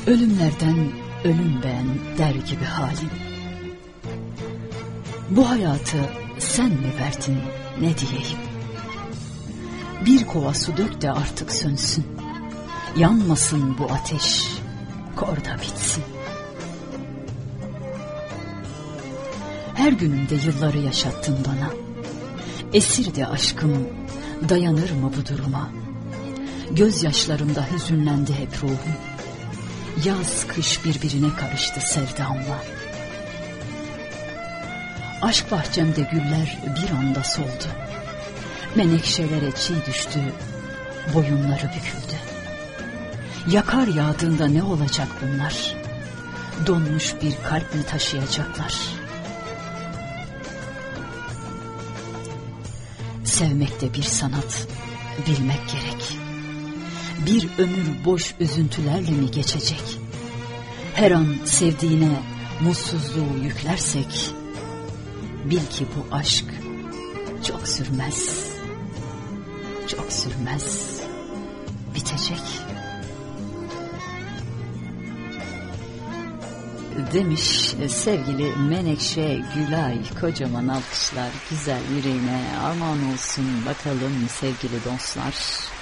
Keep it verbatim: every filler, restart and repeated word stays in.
Ölümlerden ölüm ben der gibi halin. Bu hayatı sen mi verdin ne diyeyim? Bir kova su dök de artık sönsün. Yanmasın bu ateş, kor da bitsin. Her günümde yılları yaşattın bana. Esirdi aşkım, dayanır mı bu duruma? Gözyaşlarımda hüzünlendi hep ruhum. Yaz kış birbirine karıştı sevdamla. Aşk bahçemde güller bir anda soldu. Menekşelere çiğ düştü, boyunları büküldü. Yakar yağdığında ne olacak bunlar? Donmuş bir kalp mi taşıyacaklar? Sevmek de bir sanat, bilmek gerek. Bir ömür boş üzüntülerle mi geçecek? Her an sevdiğine mutsuzluğu yüklersek, bil ki bu aşk çok sürmez, çok sürmez, bitecek. Demiş sevgili Menekşe Gülay. Kocaman alkışlar güzel yüreğine armağan olsun bakalım sevgili dostlar.